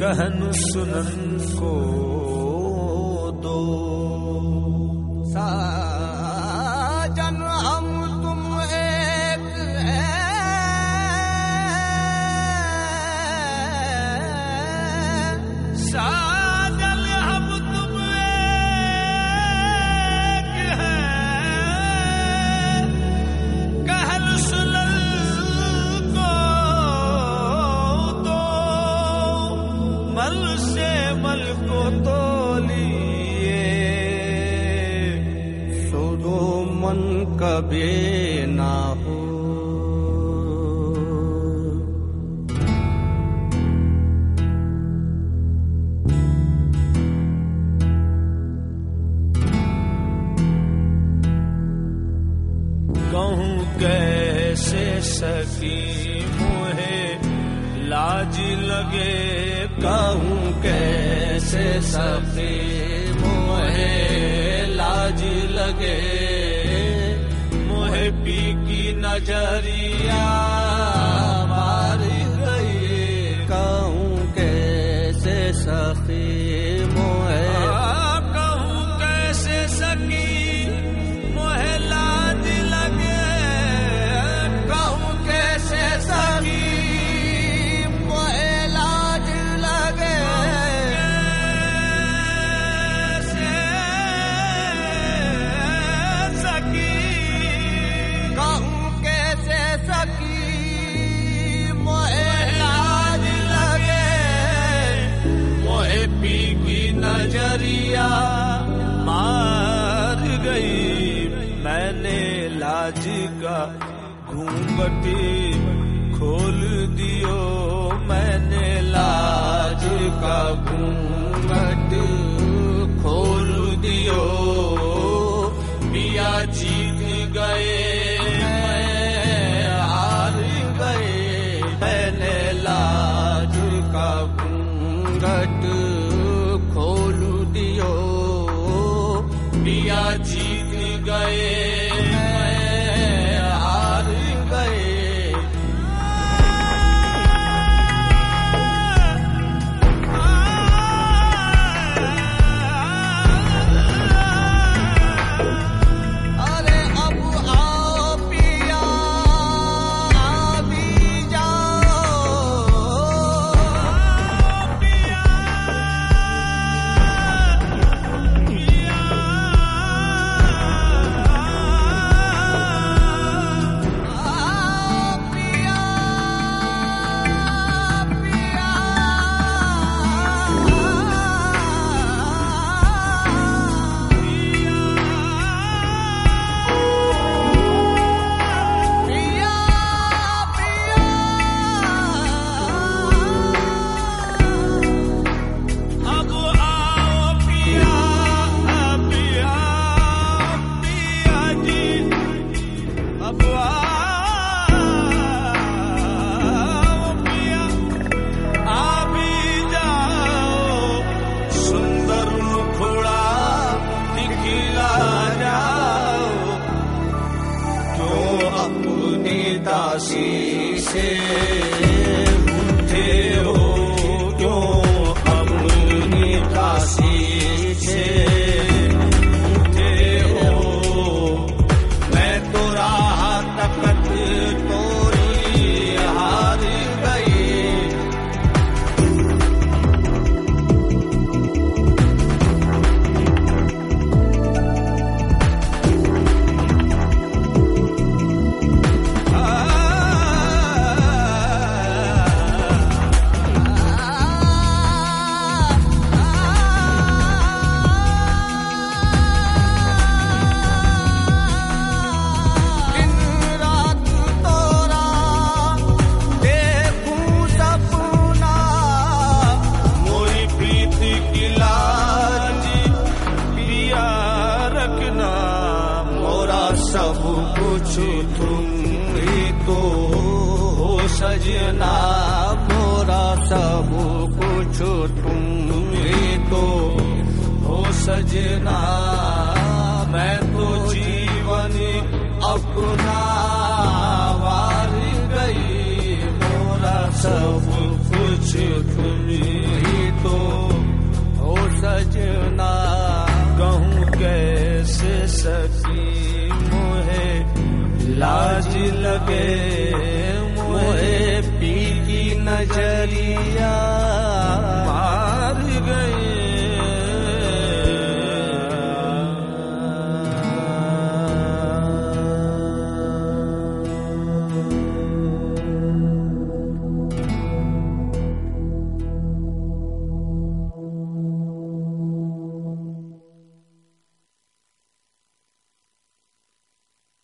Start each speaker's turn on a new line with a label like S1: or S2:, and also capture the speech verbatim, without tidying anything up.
S1: कहन सुनन को दो। साजन हम तुम एक है, साजन हम तुम एक है, कहन सुनन को दो। मल से मल को तोलिए, सुनो मन कभी ना हो। कहूँ कैसे सकी मोहे लाज लगे, कहूँ कैसे सकी मोहे लाज लगे। मोहे पी की नजरिया मार गई, कहूँ कैसे सकी मोहे, कहूँ कैसे सकी मोहे लाज लगे, कहूँ कैसे सकी मोहे लाज लगे। कैसे सकी, कहूँ कैसे सकी मोहे लाज लगे। मोहे पी की नजरिया मार गई, मैंने लाज का घूंघट खोल दियो, मैंने लाज का घूंघट खोल दियो। पिया जीत गए मैं हार गए, मैंने लाज का घूंघट खोल दियो। पिया जीत गए मैं हार गए। अरे अब आओ पिया अभी जाओ, पिया पिया दासी से उठे हो, क्यों अपनी दासी से उठे हो। मैं तो राह तकत तोरी हार गई, सब कुछ तुम ही तो हो सजना, मोरा सब कुछ तुम ही तो हो सजना। मैं तो जीवन अपना वार गई, मोरा सब कुछ तुम ही लाज लगे मोए पी की नजरिया।